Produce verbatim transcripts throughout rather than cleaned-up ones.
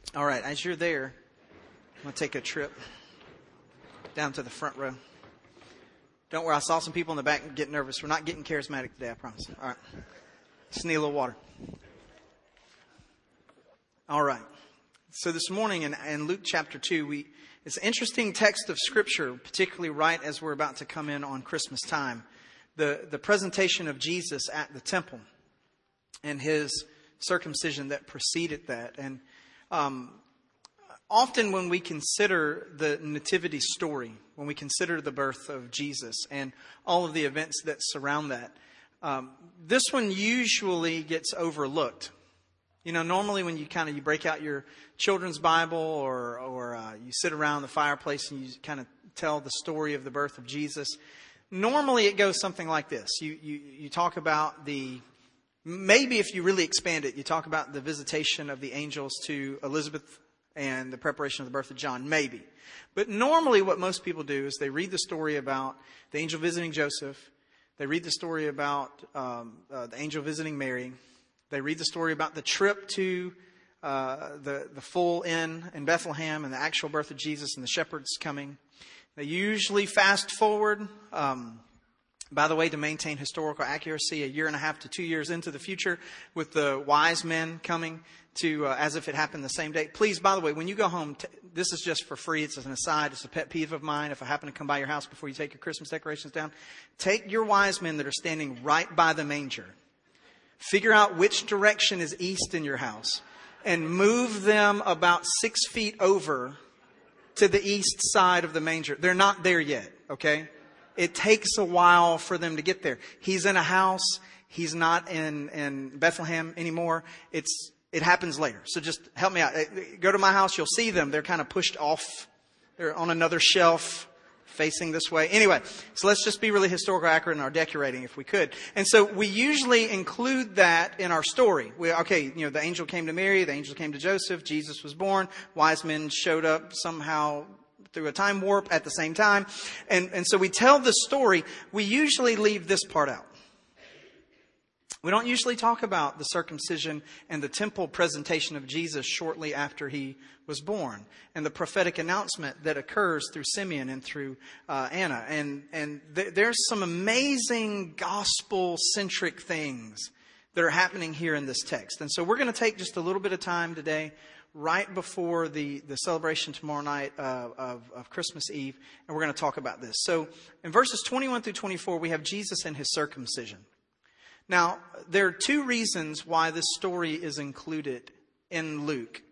All right, as you're there, I'm going to take a trip down to the front row. Don't worry, I saw some people in the back get nervous. We're not getting charismatic today, I promise. All right. Just need a little water. All right. So this morning in, in Luke chapter two, we it's an interesting text of Scripture, particularly right as we're about to come in on Christmas time. The, the presentation of Jesus at the temple and his circumcision that preceded that. And um, often when we consider the nativity story, when we consider the birth of Jesus and all of the events that surround that, um, this one usually gets overlooked. You know, normally when you kind of you break out your children's Bible or or uh, you sit around the fireplace and you kind of tell the story of the birth of Jesus, normally it goes something like this. You you you talk about the maybe if you really expand it, you talk about the visitation of the angels to Elizabeth and the preparation of the birth of John, maybe. But normally what most people do is they read the story about the angel visiting Joseph. They read the story about um, uh, the angel visiting Mary. They read the story about the trip to uh, the, the full inn in Bethlehem and the actual birth of Jesus and the shepherds coming. They usually fast forward, um, by the way, to maintain historical accuracy, a year and a half to two years into the future with the wise men coming to uh, as if it happened the same day. Please, by the way, when you go home, t- this is just for free. It's an aside. It's a pet peeve of mine. If I happen to come by your house before you take your Christmas decorations down, take your wise men that are standing right by the manger. Figure out which direction is east in your house and move them about six feet over to the east side of the manger. They're not there yet, okay? It takes a while for them to get there. He's in a house. He's not in, in Bethlehem anymore. It's It happens later. So just help me out. Go to my house. You'll see them. They're kind of pushed off. They're on another shelf, facing this way. Anyway, so let's just be really historical accurate in our decorating if we could. And so we usually include that in our story. We, okay, you know, the angel came to Mary, the angel came to Joseph, Jesus was born, wise men showed up somehow through a time warp at the same time. And, and so we tell the story. We usually leave this part out. We don't usually talk about the circumcision and the temple presentation of Jesus shortly after he was born and the prophetic announcement that occurs through Simeon and through uh, Anna. And, and th- there's some amazing gospel-centric things that are happening here in this text. And so we're going to take just a little bit of time today, right before the, the celebration tomorrow night uh, of, of Christmas Eve, and we're going to talk about this. So in verses twenty-one through twenty-four, we have Jesus and his circumcision. Now, there are two reasons why this story is included in Luke.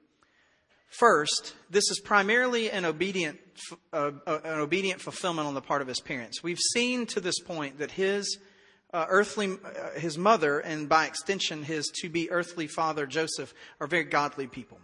First, this is primarily an obedient, uh, an obedient fulfillment on the part of his parents. We've seen to this point that his uh, earthly, uh, his mother, and by extension his to-be earthly father Joseph, are very godly people.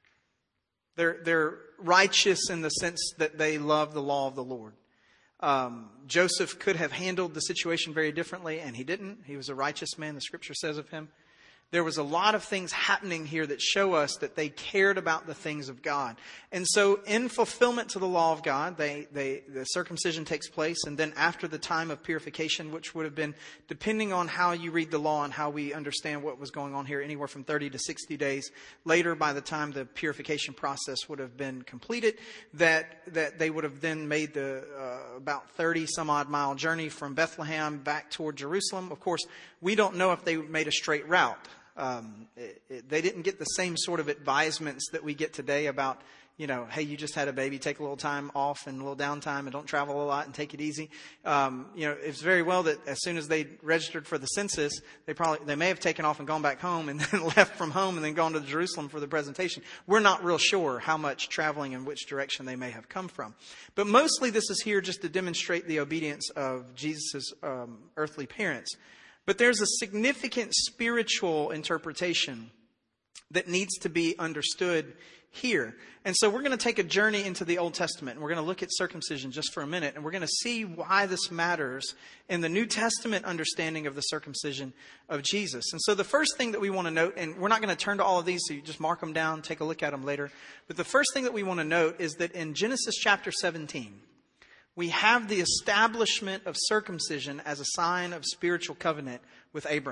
They're they're righteous in the sense that they love the law of the Lord. Um, Joseph could have handled the situation very differently, and he didn't. He was a righteous man, the Scripture says of him. There was a lot of things happening here that show us that they cared about the things of God. And so in fulfillment to the law of God, they, they, the circumcision takes place. And then after the time of purification, which would have been, depending on how you read the law and how we understand what was going on here, anywhere from thirty to sixty days later, by the time the purification process would have been completed, that, that they would have then made the uh, about thirty some odd mile journey from Bethlehem back toward Jerusalem. Of course, we don't know if they made a straight route. Um, it, it, they didn't get the same sort of advisements that we get today about, you know, hey, you just had a baby, take a little time off and a little downtime and don't travel a lot and take it easy. Um, you know, it's very well that as soon as they registered for the census, they probably, they may have taken off and gone back home and then left from home and then gone to Jerusalem for the presentation. We're not real sure how much traveling and which direction they may have come from. But mostly this is here just to demonstrate the obedience of Jesus' um, earthly parents. But there's a significant spiritual interpretation that needs to be understood here. And so we're going to take a journey into the Old Testament. And we're going to look at circumcision just for a minute. And we're going to see why this matters in the New Testament understanding of the circumcision of Jesus. And so the first thing that we want to note, and we're not going to turn to all of these, so you just mark them down, take a look at them later. But the first thing that we want to note is that in Genesis chapter seventeen, we have the establishment of circumcision as a sign of spiritual covenant with Abraham.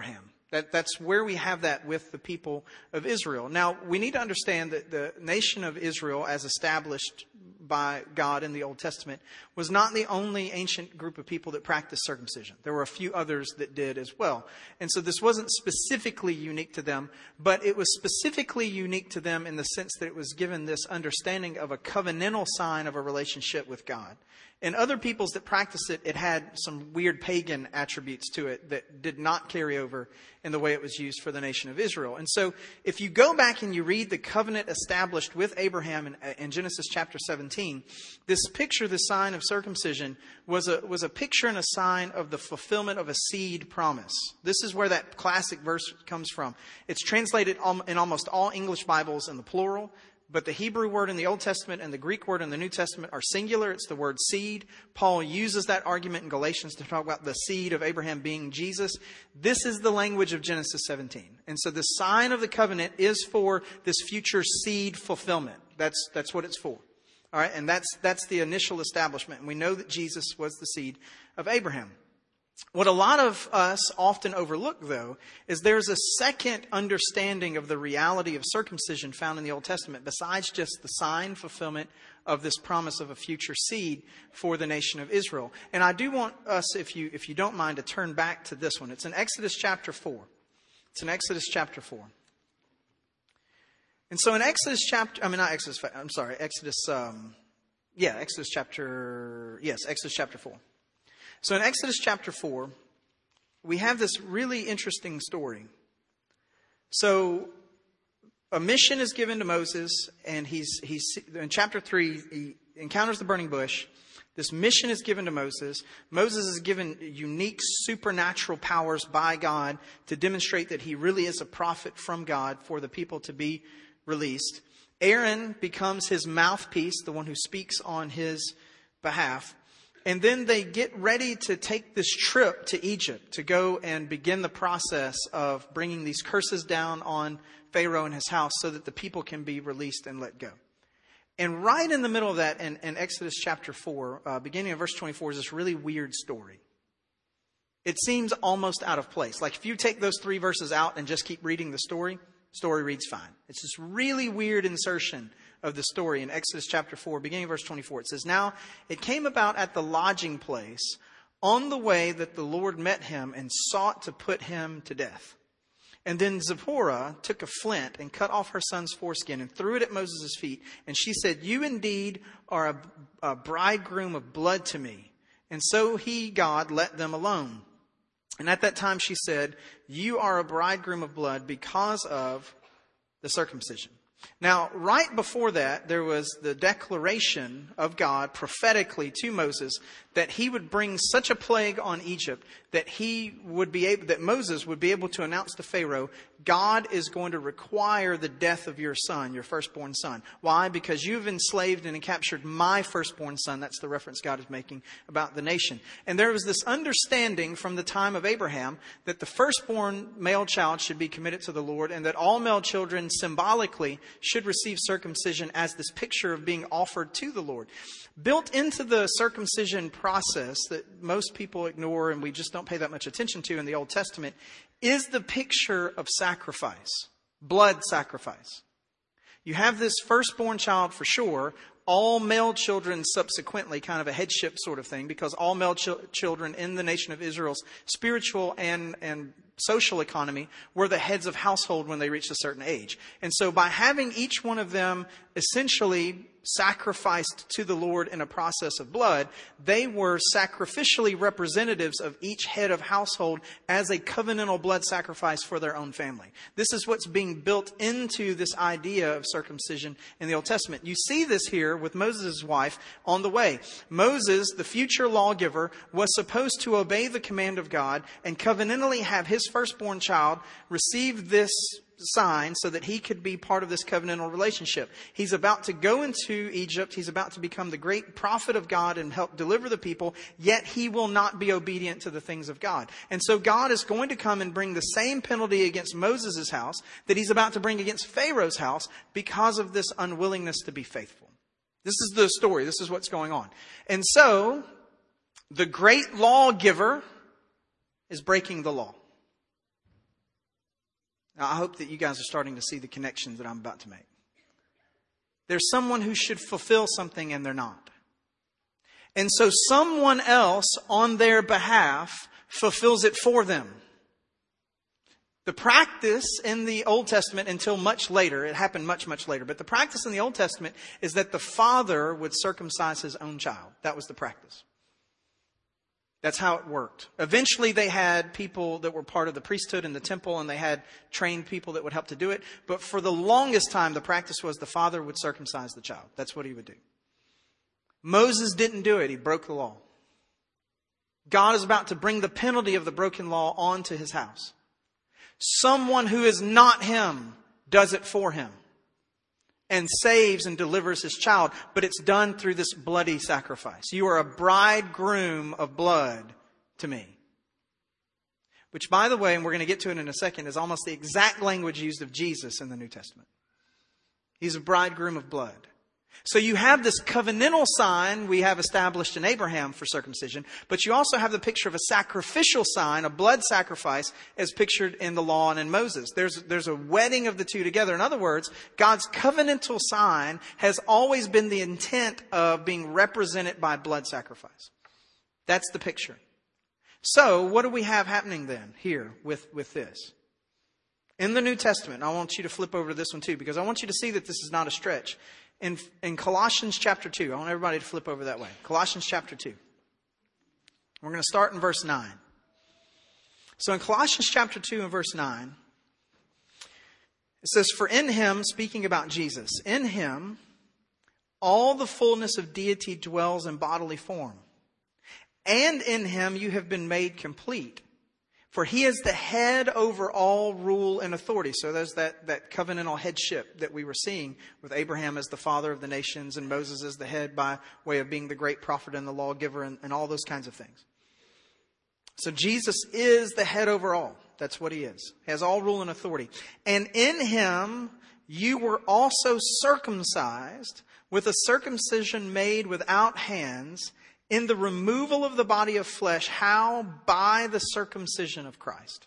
That, that's where we have that with the people of Israel. Now, we need to understand that the nation of Israel, as established by God in the Old Testament, was not the only ancient group of people that practiced circumcision. There were a few others that did as well. And so this wasn't specifically unique to them, but it was specifically unique to them in the sense that it was given this understanding of a covenantal sign of a relationship with God. In other peoples that practiced it, it had some weird pagan attributes to it that did not carry over in the way it was used for the nation of Israel. And so if you go back and you read the covenant established with Abraham in, in Genesis chapter seventeen, this picture, the sign of circumcision, was a, was a picture and a sign of the fulfillment of a seed promise. This is where that classic verse comes from. It's translated in almost all English Bibles in the plural. But the Hebrew word in the Old Testament and the Greek word in the New Testament are singular. It's the word seed. Paul uses that argument in Galatians to talk about the seed of Abraham being Jesus. This is the language of Genesis seventeen. And so the sign of the covenant is for this future seed fulfillment. That's, that's what it's for. All right. And that's, that's the initial establishment. And we know that Jesus was the seed of Abraham. What a lot of us often overlook, though, is there's a second understanding of the reality of circumcision found in the Old Testament, besides just the sign fulfillment of this promise of a future seed for the nation of Israel. And I do want us, if you if you don't mind, to turn back to this one. It's in Exodus chapter four. It's in Exodus chapter four. And so in Exodus chapter, I mean, not Exodus, I'm sorry, Exodus, um, yeah, Exodus chapter, yes, Exodus chapter four. So in Exodus chapter four, we have this really interesting story. So a mission is given to Moses, and he's he's in chapter three, he encounters the burning bush. This mission is given to Moses. Moses is given unique supernatural powers by God to demonstrate that he really is a prophet from God for the people to be released. Aaron becomes his mouthpiece, the one who speaks on his behalf. And then they get ready to take this trip to Egypt to go and begin the process of bringing these curses down on Pharaoh and his house so that the people can be released and let go. And right in the middle of that, in, in Exodus chapter four, uh, beginning of verse twenty-four, is this really weird story. It seems almost out of place. Like if you take those three verses out and just keep reading the story, story reads fine. It's this really weird insertion of the story in Exodus chapter four, beginning of verse twenty-four. It says, "Now it came about at the lodging place on the way that the Lord met him and sought to put him to death. And then Zipporah took a flint and cut off her son's foreskin and threw it at Moses' feet. And she said, 'You indeed are a, a bridegroom of blood to me.' And so he, God, let them alone. And at that time she said, 'You are a bridegroom of blood because of the circumcision.'" Now, right before that, there was the declaration of God prophetically to Moses that he would bring such a plague on Egypt that he would be able, that Moses would be able to announce to Pharaoh, God is going to require the death of your son, your firstborn son. Why? Because you've enslaved and captured my firstborn son. That's the reference God is making about the nation. And there was this understanding from the time of Abraham that the firstborn male child should be committed to the Lord, and that all male children symbolically should receive circumcision as this picture of being offered to the Lord. Built into the circumcision process that most people ignore and we just don't pay that much attention to in the Old Testament is the picture of sacrifice, blood sacrifice. You have this firstborn child for sure, all male children subsequently, kind of a headship sort of thing, because all male ch- children in the nation of Israel's spiritual and, and social economy were the heads of household when they reached a certain age. And so by having each one of them essentially sacrificed to the Lord in a process of blood, they were sacrificially representatives of each head of household as a covenantal blood sacrifice for their own family. This is what's being built into this idea of circumcision in the Old Testament. You see this here with Moses' wife on the way. Moses, the future lawgiver, was supposed to obey the command of God and covenantally have his firstborn child receive this sign so that he could be part of this covenantal relationship. He's about to go into Egypt. He's about to become the great prophet of God and help deliver the people, yet he will not be obedient to the things of God. And so God is going to come and bring the same penalty against Moses' house that he's about to bring against Pharaoh's house because of this unwillingness to be faithful. This is the story. This is what's going on. And so the great lawgiver is breaking the law. Now, I hope that you guys are starting to see the connections that I'm about to make. There's someone who should fulfill something and they're not. And so someone else on their behalf fulfills it for them. The practice in the Old Testament until much later, it happened much, much later, but the practice in the Old Testament is that the father would circumcise his own child. That was the practice. That's how it worked. Eventually they had people that were part of the priesthood in the temple, and they had trained people that would help to do it. But for the longest time, the practice was the father would circumcise the child. That's what he would do. Moses didn't do it. He broke the law. God is about to bring the penalty of the broken law onto his house. Someone who is not him does it for him and saves and delivers his child. But it's done through this bloody sacrifice. You are a bridegroom of blood to me. Which, by the way, and we're going to get to it in a second, is almost the exact language used of Jesus in the New Testament. He's a bridegroom of blood. So you have this covenantal sign we have established in Abraham for circumcision, but you also have the picture of a sacrificial sign, a blood sacrifice, as pictured in the law and in Moses. There's, there's a wedding of the two together. In other words, God's covenantal sign has always been the intent of being represented by blood sacrifice. That's the picture. So what do we have happening then here with, with this? In the New Testament, I want you to flip over to this one too, because I want you to see that this is not a stretch. In, in Colossians chapter two, I want everybody to flip over that way. Colossians chapter two. We're going to start in verse nine. So in Colossians chapter two and verse nine, it says, "For in him," speaking about Jesus, "in him all the fullness of deity dwells in bodily form. And in him you have been made complete. For he is the head over all rule and authority." So there's that, that covenantal headship that we were seeing with Abraham as the father of the nations and Moses as the head by way of being the great prophet and the lawgiver and, and all those kinds of things. So Jesus is the head over all. That's what he is. He has all rule and authority. "And in him you were also circumcised with a circumcision made without hands, in the removal of the body of flesh." How? By the circumcision of Christ.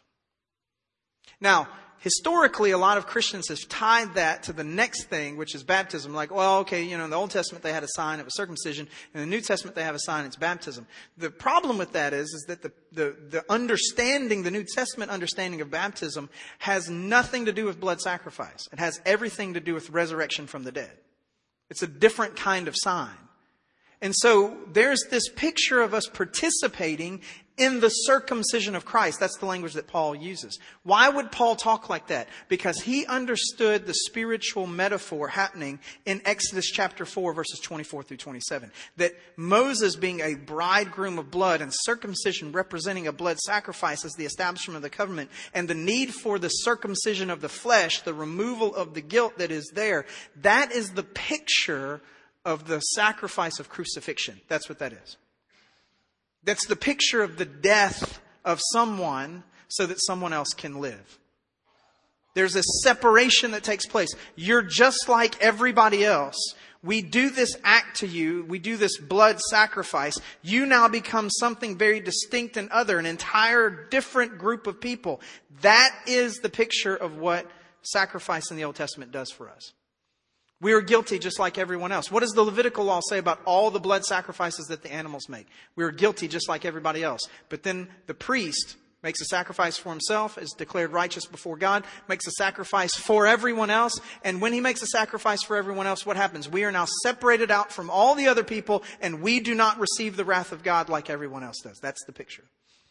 Now, historically, a lot of Christians have tied that to the next thing, which is baptism. Like, well, okay, you know, in the Old Testament they had a sign, it was circumcision. In the New Testament they have a sign, it's baptism. The problem with that is, is that the, the, the understanding, the New Testament understanding of baptism has nothing to do with blood sacrifice. It has everything to do with resurrection from the dead. It's a different kind of sign. And so there's this picture of us participating in the circumcision of Christ. That's the language that Paul uses. Why would Paul talk like that? Because he understood the spiritual metaphor happening in Exodus chapter four, verses twenty-four through twenty-seven. That Moses being a bridegroom of blood and circumcision representing a blood sacrifice as the establishment of the covenant, and the need for the circumcision of the flesh, the removal of the guilt that is there. That is the picture of the sacrifice of crucifixion. That's what that is. That's the picture of the death of someone so that someone else can live. There's a separation that takes place. You're just like everybody else. We do this act to you. We do this blood sacrifice. You now become something very distinct and other, an entire different group of people. That is the picture of what sacrifice in the Old Testament does for us. We are guilty just like everyone else. What does the Levitical law say about all the blood sacrifices that the animals make? We are guilty just like everybody else. But then the priest makes a sacrifice for himself, is declared righteous before God, makes a sacrifice for everyone else. And when he makes a sacrifice for everyone else, what happens? We are now separated out from all the other people, and we do not receive the wrath of God like everyone else does. That's the picture.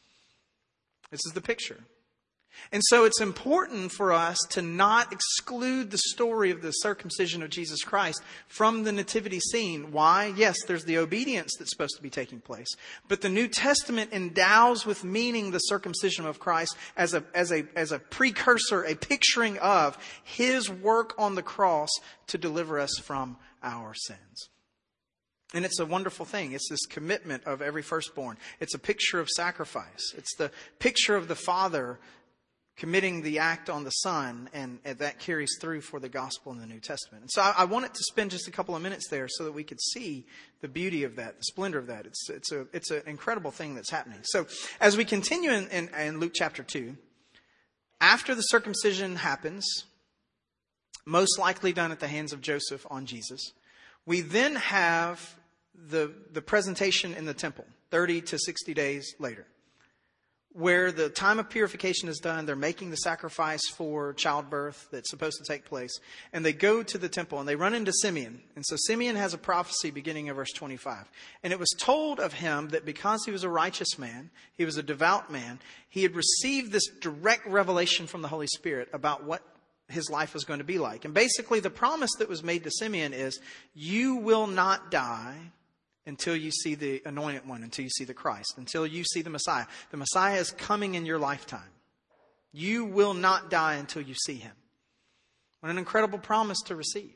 This is the picture. And so it's important for us to not exclude the story of the circumcision of Jesus Christ from the nativity scene. Why? Yes, there's the obedience that's supposed to be taking place. But the New Testament endows with meaning the circumcision of Christ as a, as a, as a precursor, a picturing of his work on the cross to deliver us from our sins. And it's a wonderful thing. It's this commitment of every firstborn. It's a picture of sacrifice. It's the picture of the Father committing the act on the Son, and, and that carries through for the gospel in the New Testament. And so I, I wanted to spend just a couple of minutes there so that we could see the beauty of that, the splendor of that. It's it's a it's an incredible thing that's happening. So as we continue in, in, in Luke chapter two, after the circumcision happens, most likely done at the hands of Joseph on Jesus, we then have the, the presentation in the temple, thirty to sixty days later, where the time of purification is done. They're making the sacrifice for childbirth that's supposed to take place. And they go to the temple and they run into Simeon. And so Simeon has a prophecy beginning of verse twenty-five. And it was told of him that because he was a righteous man, he was a devout man, he had received this direct revelation from the Holy Spirit about what his life was going to be like. And basically the promise that was made to Simeon is, you will not die until you see the anointed one, until you see the Christ, until you see the Messiah. The Messiah is coming in your lifetime. You will not die until you see him. What an incredible promise to receive.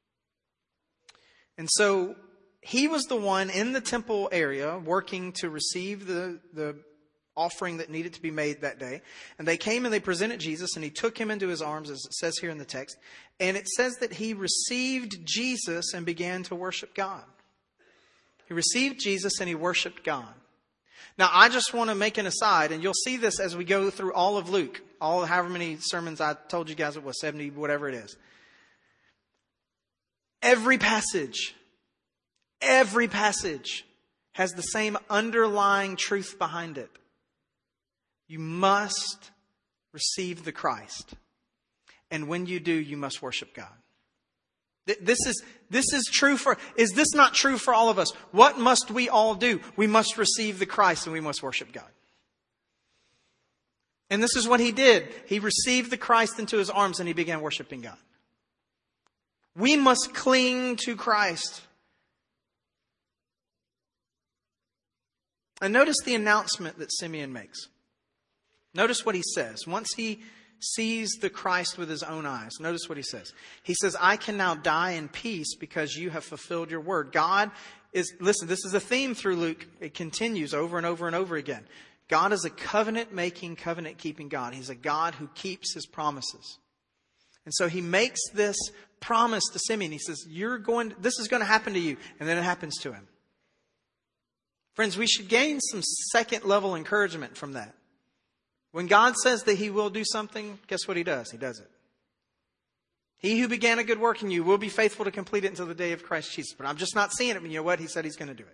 And so he was the one in the temple area working to receive the, the offering that needed to be made that day. And they came and they presented Jesus, and he took him into his arms, as it says here in the text. And it says that he received Jesus and began to worship God. He received Jesus and he worshiped God. Now, I just want to make an aside, and you'll see this as we go through all of Luke, all however many sermons I told you guys it was, seventy, whatever it is. Every passage, every passage has the same underlying truth behind it. You must receive the Christ. And when you do, you must worship God. This is, this is true for, is this not true for all of us? What must we all do? We must receive the Christ and we must worship God. And this is what he did. He received the Christ into his arms and he began worshiping God. We must cling to Christ. And notice the announcement that Simeon makes. Notice what he says. Once he sees the Christ with his own eyes. Notice what he says. He says, I can now die in peace because you have fulfilled your word. God is, listen, this is a theme through Luke. It continues over and over and over again. God is a covenant-making, covenant-keeping God. He's a God who keeps his promises. And so he makes this promise to Simeon. He says, you're going, this is going to happen to you. And then it happens to him. Friends, we should gain some second-level encouragement from that. When God says that he will do something, guess what he does? He does it. He who began a good work in you will be faithful to complete it until the day of Christ Jesus. But I'm just not seeing it. But you know what? He said he's going to do it.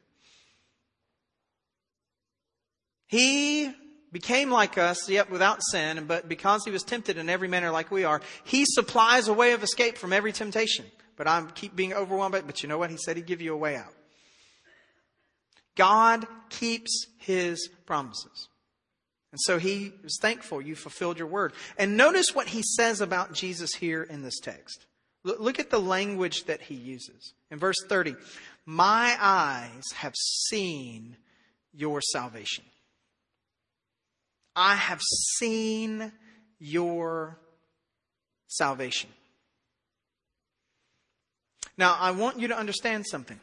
He became like us, yet without sin. But because he was tempted in every manner like we are, he supplies a way of escape from every temptation. But I keep being overwhelmed by it. But you know what? He said he'd give you a way out. God keeps his promises. And so he was thankful you fulfilled your word. And notice what he says about Jesus here in this text. Look at the language that he uses. In verse thirty, my eyes have seen your salvation. I have seen your salvation. Now, I want you to understand something.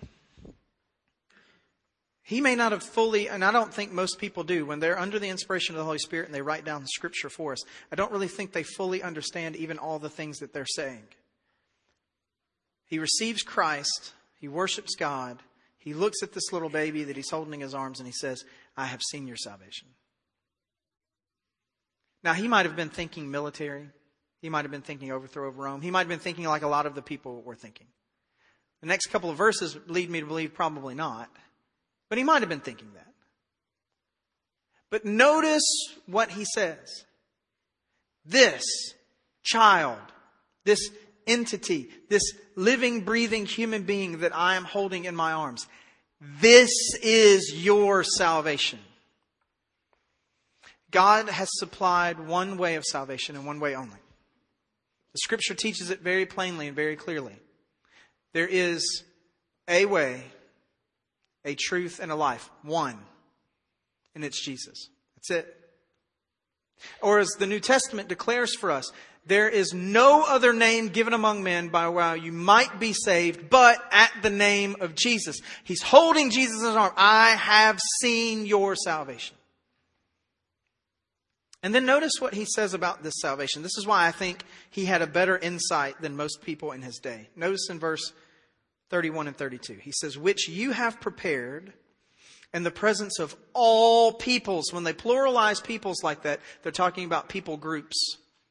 He may not have fully, and I don't think most people do, when they're under the inspiration of the Holy Spirit and they write down the scripture for us, I don't really think they fully understand even all the things that they're saying. He receives Christ, he worships God, he looks at this little baby that he's holding in his arms and he says, I have seen your salvation. Now, he might have been thinking military. He might have been thinking overthrow of Rome. He might have been thinking like a lot of the people were thinking. The next couple of verses lead me to believe probably not. But he might have been thinking that. But notice what he says. This child, this entity, this living, breathing human being that I am holding in my arms, this is your salvation. God has supplied one way of salvation and one way only. The scripture teaches it very plainly and very clearly. There is a way, a truth, and a life. One. And it's Jesus. That's it. Or as the New Testament declares for us, there is no other name given among men by which you might be saved, but at the name of Jesus. He's holding Jesus in his arm. I have seen your salvation. And then notice what he says about this salvation. This is why I think he had a better insight than most people in his day. Notice in verse thirty-one and thirty-two. He says, which you have prepared in the presence of all peoples. When they pluralize peoples like that, they're talking about people groups.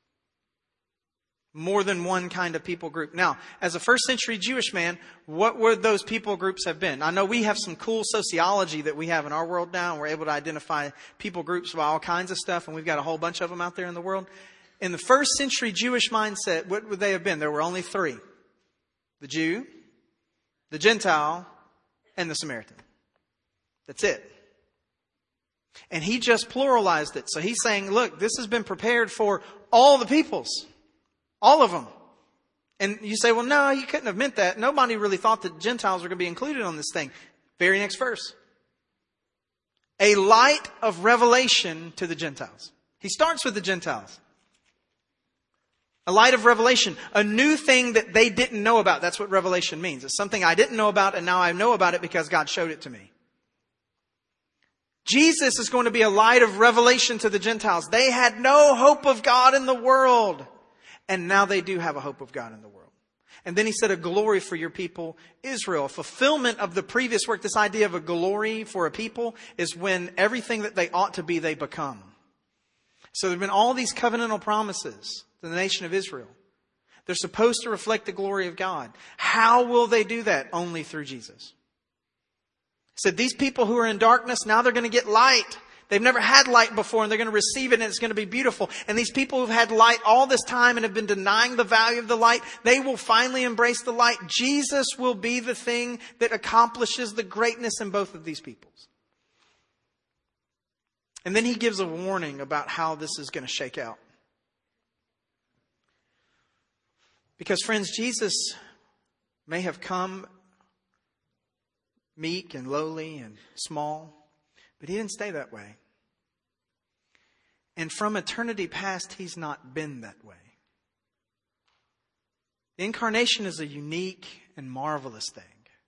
More than one kind of people group. Now, as a first century Jewish man, what would those people groups have been? I know we have some cool sociology that we have in our world now. And we're able to identify people groups by all kinds of stuff. And we've got a whole bunch of them out there in the world. In the first century Jewish mindset, what would they have been? There were only three. The Jew, the Gentile, and the Samaritan. That's it. And he just pluralized it. So he's saying, look, this has been prepared for all the peoples. All of them. And you say, well, no, you couldn't have meant that. Nobody really thought that Gentiles were going to be included on this thing. Very next verse. A light of revelation to the Gentiles. He starts with the Gentiles. A light of revelation. A new thing that they didn't know about. That's what revelation means. It's something I didn't know about and now I know about it because God showed it to me. Jesus is going to be a light of revelation to the Gentiles. They had no hope of God in the world. And now they do have a hope of God in the world. And then he said a glory for your people, Israel. Fulfillment of the previous work. This idea of a glory for a people is when everything that they ought to be, they become. So there have been all these covenantal promises to the nation of Israel. They're supposed to reflect the glory of God. How will they do that? Only through Jesus. He said these people who are in darkness, now they're going to get light. They've never had light before and they're going to receive it and it's going to be beautiful. And these people who've had light all this time and have been denying the value of the light, they will finally embrace the light. Jesus will be the thing that accomplishes the greatness in both of these peoples. And then he gives a warning about how this is going to shake out. Because friends, Jesus may have come meek and lowly and small, but he didn't stay that way. And from eternity past, he's not been that way. The incarnation is a unique and marvelous thing.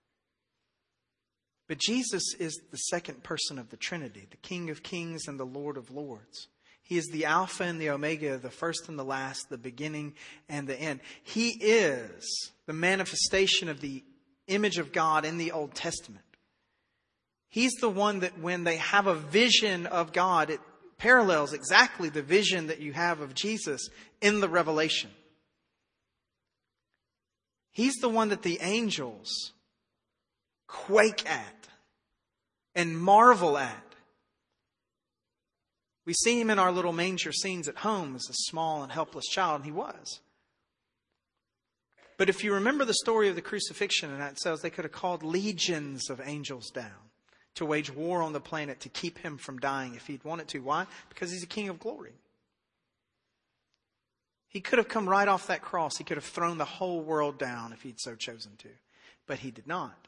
But Jesus is the second person of the Trinity, the King of Kings and the Lord of Lords. He is the Alpha and the Omega, the first and the last, the beginning and the end. He is the manifestation of the image of God in the Old Testament. He's the one that when they have a vision of God, it parallels exactly the vision that you have of Jesus in the Revelation. He's the one that the angels quake at and marvel at. We see him in our little manger scenes at home as a small and helpless child, and he was. But if you remember the story of the crucifixion, and it says they could have called legions of angels down to wage war on the planet to keep him from dying if he'd wanted to. Why? Because he's a King of glory. He could have come right off that cross. He could have thrown the whole world down if he'd so chosen to. But he did not.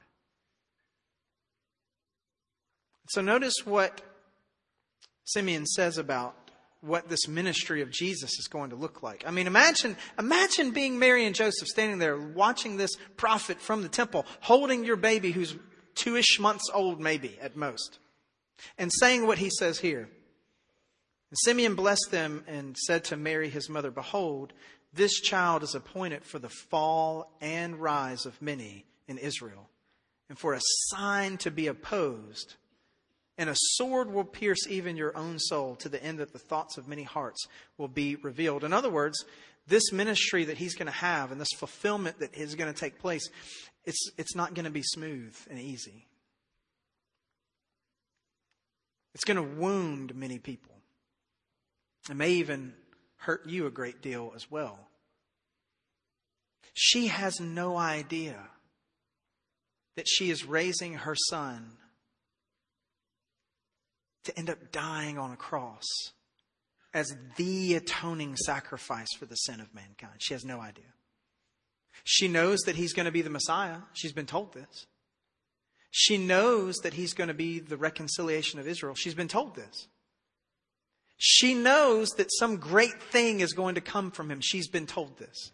So notice what Simeon says about what this ministry of Jesus is going to look like. I mean, imagine, imagine being Mary and Joseph standing there watching this prophet from the temple, holding your baby who's two-ish months old maybe at most, and saying what he says here. And Simeon blessed them and said to Mary, his mother, behold, this child is appointed for the fall and rise of many in Israel, and for a sign to be opposed. And a sword will pierce even your own soul to the end that the thoughts of many hearts will be revealed. In other words, this ministry that he's going to have and this fulfillment that is going to take place, it's, it's not going to be smooth and easy. It's going to wound many people. It may even hurt you a great deal as well. She has no idea that she is raising her son to end up dying on a cross as the atoning sacrifice for the sin of mankind. She has no idea. She knows that he's going to be the Messiah. She's been told this. She knows that he's going to be the reconciliation of Israel. She's been told this. She knows that some great thing is going to come from him. She's been told this.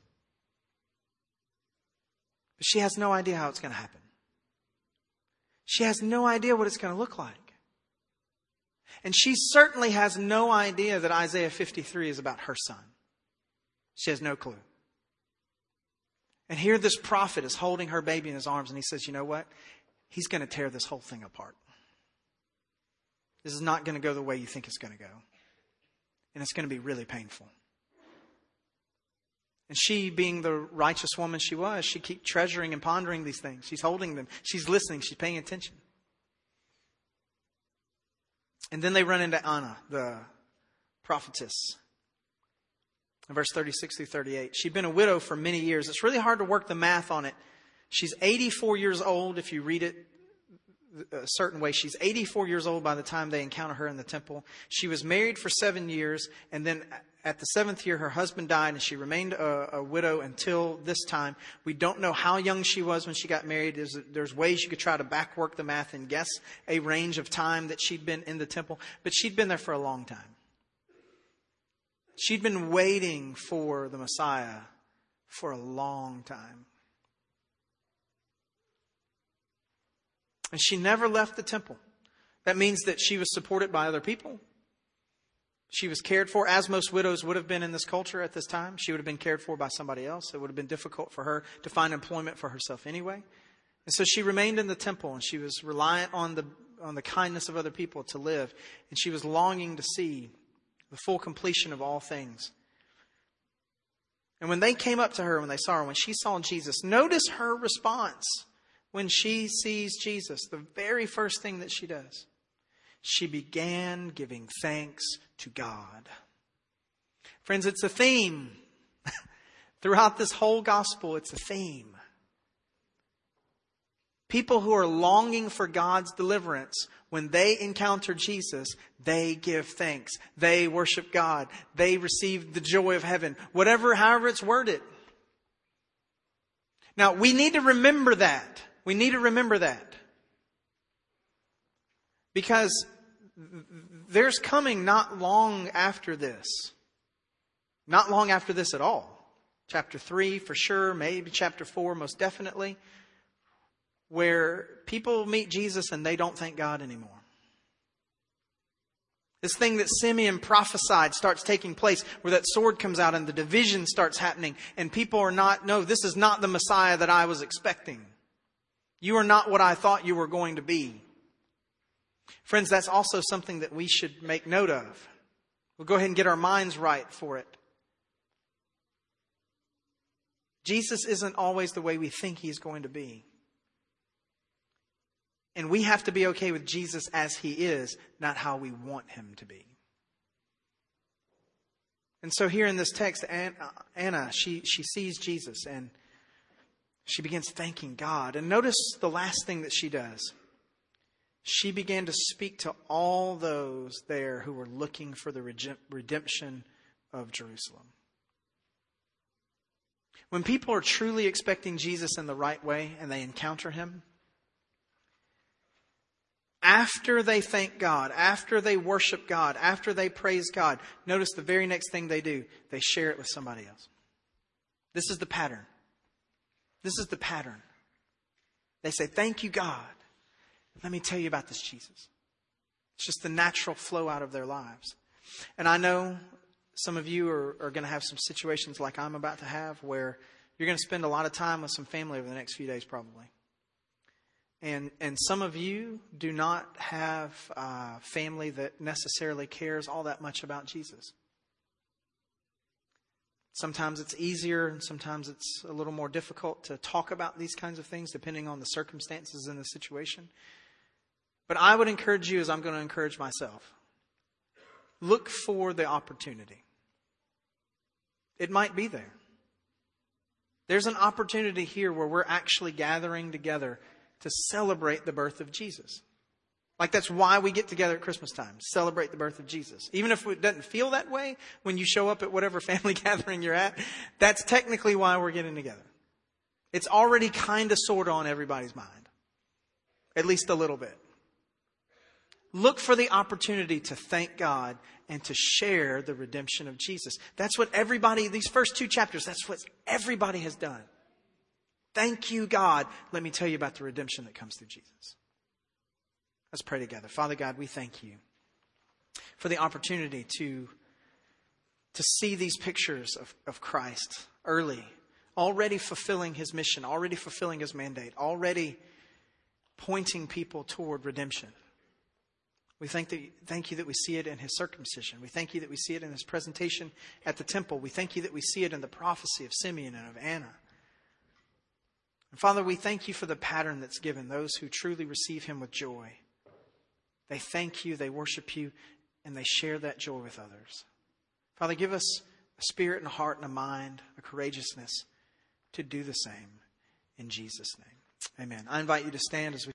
But she has no idea how it's going to happen. She has no idea what it's going to look like. And she certainly has no idea that Isaiah fifty-three is about her son. She has no clue. And here this prophet is holding her baby in his arms and he says, you know what? He's going to tear this whole thing apart. This is not going to go the way you think it's going to go. And it's going to be really painful. And she, being the righteous woman she was, she kept treasuring and pondering these things. She's holding them. She's listening. She's paying attention. And then they run into Anna, the prophetess. In verse thirty-six through thirty-eight. She'd been a widow for many years. It's really hard to work the math on it. She's eighty-four years old if you read it a certain way. She's eighty-four years old by the time they encounter her in the temple. She was married for seven years, and then at the seventh year, her husband died, and she remained a, a widow until this time. We don't know how young she was when she got married. There's, there's ways you could try to backwork the math and guess a range of time that she'd been in the temple, but she'd been there for a long time. She'd been waiting for the Messiah for a long time. And she never left the temple. That means that she was supported by other people. She was cared for, as most widows would have been in this culture at this time. She would have been cared for by somebody else. It would have been difficult for her to find employment for herself anyway. And so she remained in the temple, and she was reliant on the on the kindness of other people to live. And she was longing to see the full completion of all things. And when they came up to her, when they saw her, when she saw Jesus, notice her response when she sees Jesus. The very first thing that she does, she began giving thanks to God. Friends, it's a theme. Throughout this whole gospel, it's a theme. People who are longing for God's deliverance, when they encounter Jesus, they give thanks. They worship God. They receive the joy of heaven. Whatever, however it's worded. Now, we need to remember that. We need to remember that. Because there's coming not long after this. Not long after this at all. Chapter three for sure, maybe chapter four most definitely. Where people meet Jesus and they don't thank God anymore. This thing that Simeon prophesied starts taking place, where that sword comes out and the division starts happening. And people are not, no, this is not the Messiah that I was expecting. You are not what I thought you were going to be. Friends, that's also something that we should make note of. We'll go ahead and get our minds right for it. Jesus isn't always the way we think He's going to be. And we have to be okay with Jesus as He is, not how we want Him to be. And so here in this text, Anna, she, she sees Jesus and she begins thanking God. And notice the last thing that she does. She began to speak to all those there who were looking for the redemption of Jerusalem. When people are truly expecting Jesus in the right way and they encounter Him, after they thank God, after they worship God, after they praise God, notice the very next thing they do, they share it with somebody else. This is the pattern. This is the pattern. They say, thank you, God. Let me tell you about this Jesus. It's just the natural flow out of their lives. And I know some of you are, are going to have some situations like I'm about to have where you're going to spend a lot of time with some family over the next few days probably. And and some of you do not have uh, family that necessarily cares all that much about Jesus. Sometimes it's easier and sometimes it's a little more difficult to talk about these kinds of things depending on the circumstances and the situation. But I would encourage you, as I'm going to encourage myself, look for the opportunity. It might be there. There's an opportunity here where we're actually gathering together to celebrate the birth of Jesus. Like that's why we get together at Christmas time, celebrate the birth of Jesus. Even if it doesn't feel that way when you show up at whatever family gathering you're at, that's technically why we're getting together. It's already kind of sort of on everybody's mind. At least a little bit. Look for the opportunity to thank God and to share the redemption of Jesus. That's what everybody, these first two chapters, that's what everybody has done. Thank you, God. Let me tell you about the redemption that comes through Jesus. Let's pray together. Father God, we thank you for the opportunity to, to see these pictures of, of Christ early, already fulfilling His mission, already fulfilling His mandate, already pointing people toward redemption. We thank, that, thank you that we see it in his circumcision. We thank you that we see it in his presentation at the temple. We thank you that we see it in the prophecy of Simeon and of Anna. And Father, we thank you for the pattern that's given those who truly receive him with joy. They thank you, they worship you, and they share that joy with others. Father, give us a spirit and a heart and a mind, a courageousness to do the same in Jesus' name. Amen. I invite you to stand as we